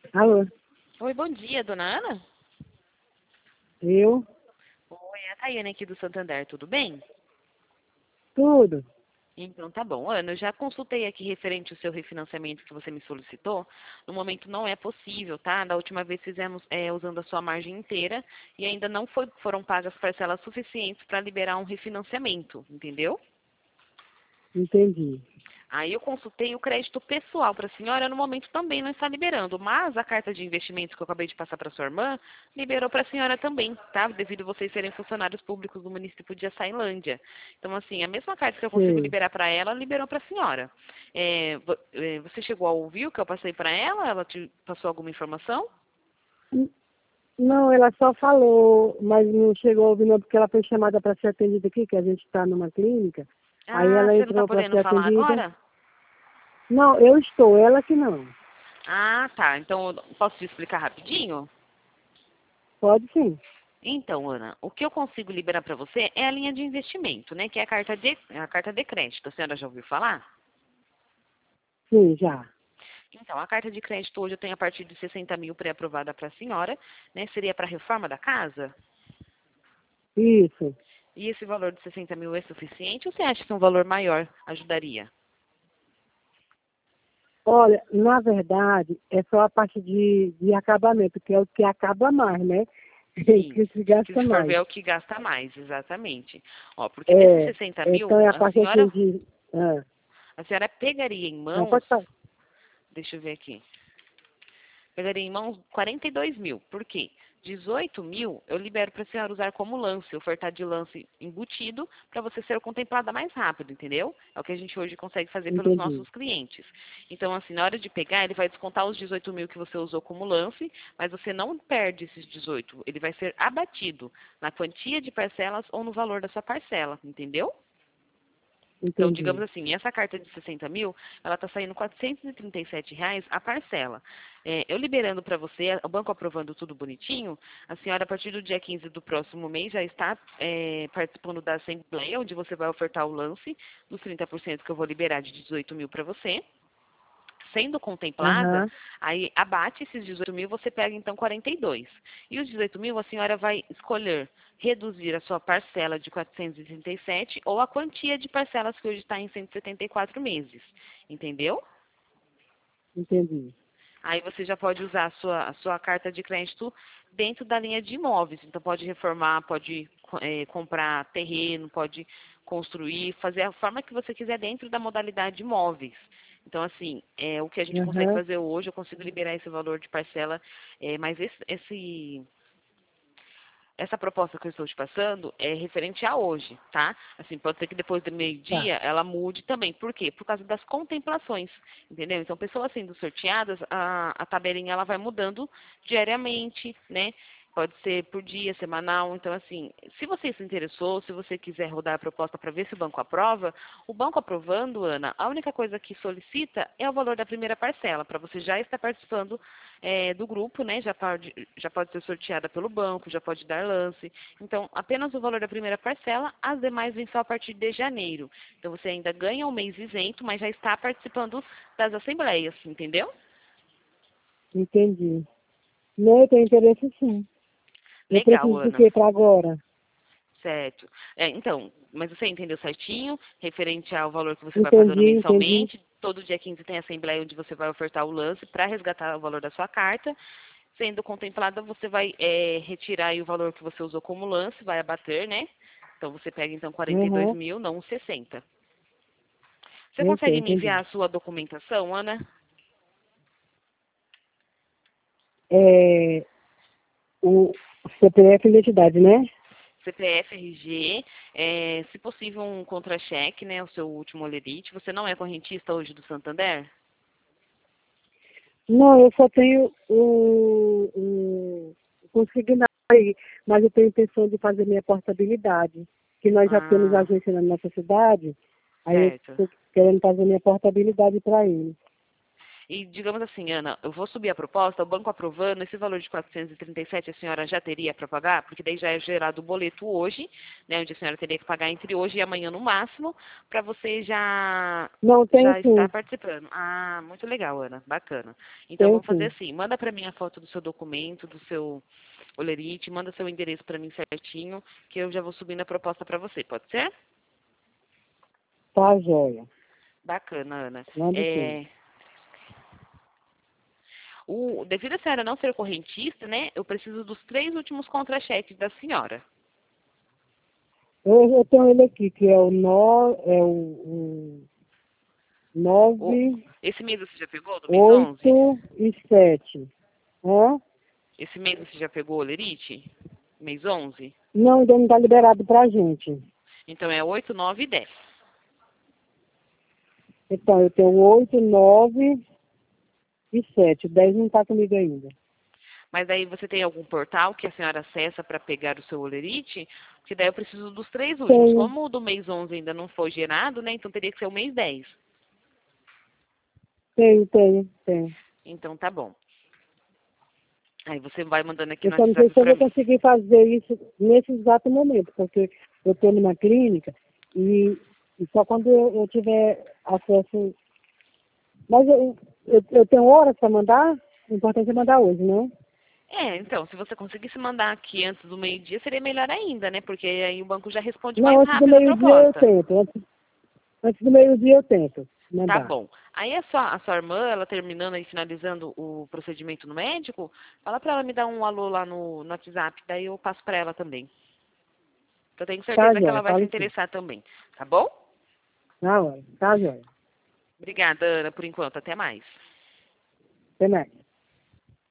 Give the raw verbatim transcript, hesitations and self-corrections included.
Alô, Oi, bom dia, dona Ana? eu? Oi, é a Tayane aqui do Santander, tudo bem? Tudo. Então tá bom. Ana, eu já consultei aqui referente ao seu refinanciamento que você me solicitou. No momento não é possível, tá? Da última vez fizemos é, usando a sua margem inteira e ainda não foi- foram pagas parcelas suficientes para liberar um refinanciamento, entendeu? Entendi. Aí eu consultei o crédito pessoal para a senhora, no momento também não está liberando, mas a carta de investimentos que eu acabei de passar para sua irmã liberou para a senhora também, tá? Devido vocês serem funcionários públicos do município de Açailândia. Então, assim, a mesma carta que eu consigo Sei. liberar para ela, liberou para a senhora. É, vo- é, você chegou a ouvir o que eu passei para ela? Ela te passou alguma informação? N- Não, ela só falou, mas não chegou a ouvir não, porque ela foi chamada para ser atendida aqui, que a gente está numa clínica. Aí Ah, ela você não está entrou para podendo ser falar atendida. agora? Não, eu estou, ela que não. Ah, tá. Então, eu posso te explicar rapidinho? Pode sim. Então, Ana, o que eu consigo liberar para você é a linha de investimento, né? Que é a carta de, a carta de crédito. A senhora já ouviu falar? Sim, já. Então, a carta de crédito hoje eu tenho a partir de sessenta mil pré-aprovada para a senhora, né? Seria para a reforma da casa? Isso. E esse valor de sessenta mil é suficiente ou você acha que um valor maior ajudaria? Olha, na verdade, é só a parte de, de acabamento, que é o que acaba mais, né? Sim, Que se que gasta se for ver mais. é o que gasta mais, exatamente. Ó, porque desses É, sessenta então mil, é a a parte assim senhora, de. Ah, a senhora pegaria em não, mãos, pode falar. deixa eu ver aqui, pegaria em mãos quarenta e dois mil. Por quê? dezoito mil eu libero para a senhora usar como lance, ofertar de lance embutido, para você ser contemplada mais rápido, entendeu? É o que a gente hoje consegue fazer pelos Entendi. nossos clientes. Então, assim, na hora de pegar, ele vai descontar os dezoito mil que você usou como lance, mas você não perde esses dezoito. Ele vai ser abatido na quantia de parcelas ou no valor da sua parcela, entendeu? Então, digamos Entendi. assim, essa carta de sessenta mil, ela está saindo quatrocentos e trinta e sete reais a parcela. É, eu liberando para você, o banco aprovando tudo bonitinho, a senhora, a partir do dia quinze do próximo mês, já está é, participando da assembleia, onde você vai ofertar o lance dos trinta por cento que eu vou liberar de dezoito mil para você. Sendo contemplada, Aham. aí abate esses dezoito mil, você pega então quarenta e dois. E os dezoito mil, a senhora vai escolher reduzir a sua parcela de quatrocentos e trinta e sete ou a quantia de parcelas que hoje está em cento e setenta e quatro meses. Entendeu? Entendi. Aí você já pode usar a sua, a sua carta de crédito dentro da linha de imóveis. Então pode reformar, pode eh, comprar terreno, pode construir, fazer a forma que você quiser dentro da modalidade de imóveis. Então, assim, é, o que a gente consegue Aham. fazer hoje, eu consigo liberar esse valor de parcela, eh, mas esse, esse essa proposta que eu estou te passando é referente a hoje, tá? Assim, pode ser que depois do Tá. meio-dia ela mude também. Por quê? Por causa das contemplações, entendeu? Então, pessoas sendo sorteadas, a, a tabelinha ela vai mudando diariamente, né? Pode ser por dia, semanal. Então, assim, se você se interessou, se você quiser rodar a proposta para ver se o banco aprova, o banco aprovando, Ana, a única coisa que solicita é o valor da primeira parcela, para você já estar participando é, do grupo, né? Já pode, já pode ser sorteada pelo banco, já pode dar lance. Então, apenas o valor da primeira parcela, as demais vêm só a partir de janeiro. Então, você ainda ganha um mês isento, mas já está participando das assembleias, entendeu? Entendi. Não, eu tenho interesse sim. Eu Legal, preciso do Ana. que para agora? Certo. É, então, mas você entendeu certinho, referente ao valor que você vai pagando Entendi, entendi. mensalmente. Todo dia quinze tem assembleia onde você vai ofertar o lance para resgatar o valor da sua carta. Sendo contemplada, você vai é, retirar aí o valor que você usou como lance, vai abater, né? Então você pega então quarenta e dois Aham. mil, não os sessenta. Você Eu sei, consegue me entendi. enviar a sua documentação, Ana? É, o C P F e identidade, né? C P F, R G, é, se possível um contra-cheque, né? O seu último olerite. Você não é correntista hoje do Santander? Não, eu só tenho o, o consignado aí, mas eu tenho intenção de fazer minha portabilidade, que nós já temos Ah, agência na nossa cidade, aí eu certo. estou querendo fazer minha portabilidade para ele. E digamos assim, Ana, eu vou subir a proposta, o banco aprovando, esse valor de quatrocentos e trinta e sete a senhora já teria para pagar? Porque daí já é gerado o boleto hoje, né, onde a senhora teria que pagar entre hoje e amanhã no máximo, para você já, Não, tem já estar sim. participando. Ah, muito legal, Ana, bacana. Então Tem vamos fazer sim. assim, manda para mim a foto do seu documento, do seu olerite, manda seu endereço para mim certinho, que eu já vou subindo a proposta para você, pode ser? Tá, joia. Bacana, Ana. Manda sim. É, o, devido a senhora não ser correntista, né, eu preciso dos três últimos contra-cheques da senhora. Eu, eu tenho ele aqui, que é o nó, é o, o O, nove, esse mês você já pegou, do mês onze? oito e sete. Hã? Esse mês você já pegou o olerite? Mês onze? Não, ainda não está liberado pra gente. Então é oito, nove e dez. Então, eu tenho oito, nove e sete. O dez não está comigo ainda. Mas daí você tem algum portal que a senhora acessa para pegar o seu olerite? Porque daí eu preciso dos três últimos. Tenho, Como o do mês onze ainda não foi gerado, né? Então teria que ser o mês dez. tenho, tenho, tenho. Então tá bom. Aí você vai mandando aqui Eu no só não sei WhatsApp se eu para vou mim. conseguir fazer isso nesse exato momento, porque eu estou numa clínica e, e só quando eu, eu tiver acesso. Mas eu, eu, eu tenho horas para mandar? O importante é mandar hoje, né? É, então, se você conseguisse mandar aqui antes do meio-dia, seria melhor ainda, né? Porque aí o banco já responde Não, mais antes do rápido a meio-dia eu proposta. tento. Antes, antes do meio-dia eu tento Tá mandar. bom. Aí a sua, a sua irmã, ela terminando e finalizando o procedimento no médico, fala pra ela me dar um alô lá no, no WhatsApp, daí eu passo pra ela também. Eu tenho Tá, certeza que joia, ela vai se fala sim. interessar também. Tá bom? Tá, joia. Tá, joia. Obrigada, Ana, por enquanto. Até mais. Até mais.